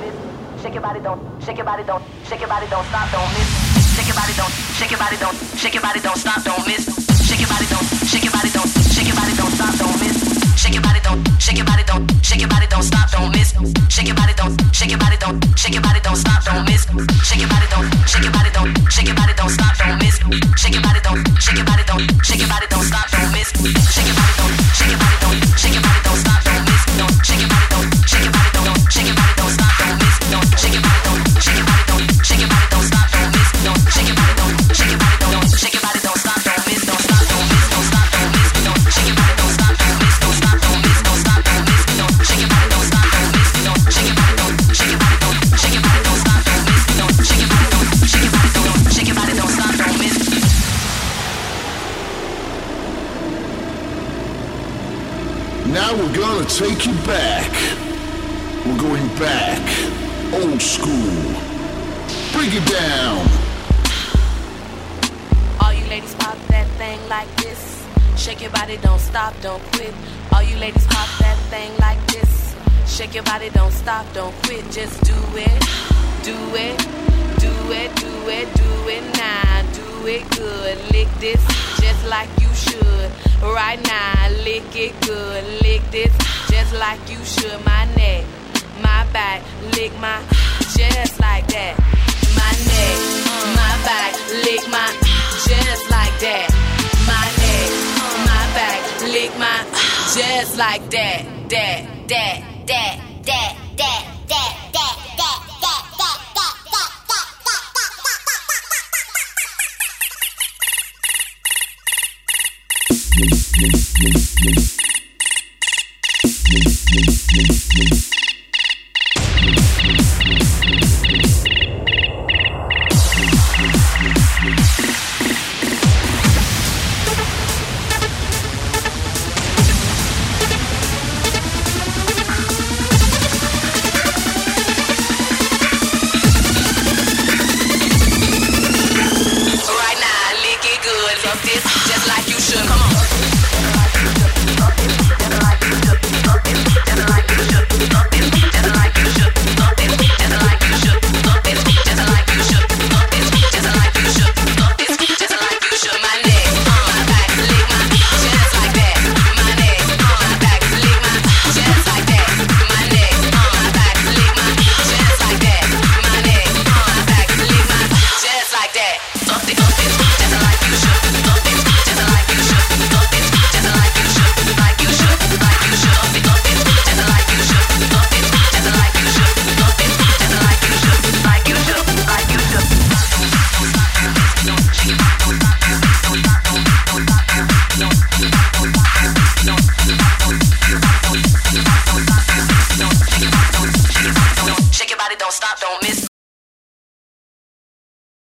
miss. Shake your body, don't, shake your body, don't, shake your body, don't stop, don't miss. Shake your body, don't, shake your body, don't, shake your body, don't stop, don't miss. Shake your body, don't, shake your body, don't, shake your body, don't stop, don't miss. Shake your body, don't, shake your body, don't, shake your body, don't stop, don't miss. Shake your body, don't, shake your body, don't, shake your body, don't stop, don't miss. Shake your body, don't, shake your body, don't, shake your body, don't stop, don't miss. Shake your body, don't, shake your body, don't, shake your body, don't stop, don't miss. Shake your body, don't, shake your body, don't, shake your body, don't stop, don't miss. Don't shake your body, don't, shake your body, don't, shake your body, don't stop, don't miss. Don't shake your body, don't, shake your body, don't, shake your body, don't stop, don't miss. Don't shake your body, don't, shake your body, don't, shake your body, don't stop, don't miss. Don't stop, don't miss, don't stop, don't miss. Don't shake your body, don't stop, don't miss, don't stop, don't miss, don't stop, don't miss. Don't shake your body, don't stop, don't miss. Don't shake your body, don't, shake your body, don't, shake your body, don't stop, don't miss. Don't shake your body, don't, shake your body, don't, shake your body, don't stop, don't miss. Now we're gonna take you back. We're going back. Old school. Break it down. All you ladies pop that thing like this. Shake your body, don't stop, don't quit. All you ladies pop that thing like this. Shake your body, don't stop, don't quit. Just do it, do it, do it, do it, do it now. Do it good, lick this just like you should. Right now, lick it good, lick this just like you should. My neck, my back, lick my just like that. My neck, my back, lick my just like that. My neck, my back, lick my just like that. That, that, that, that, that, that, that, that, that, that, that, that. Just like you should, come on. Don't stop, don't miss.